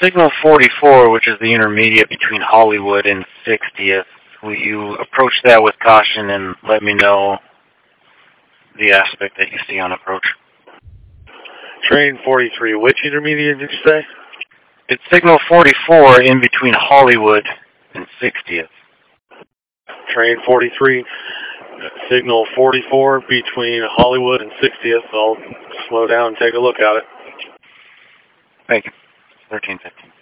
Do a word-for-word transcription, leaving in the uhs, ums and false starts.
Signal forty-four, which is the intermediate between Hollywood and sixtieth. Will you approach that with caution and let me know the aspect that you see on approach? Train forty-three, which intermediate did you say? It's Signal forty-four in between Hollywood and sixtieth. Train forty-three, Signal forty-four between Hollywood and sixtieth. I'll slow down and take a look at it. Thank you. thirteen fifteen.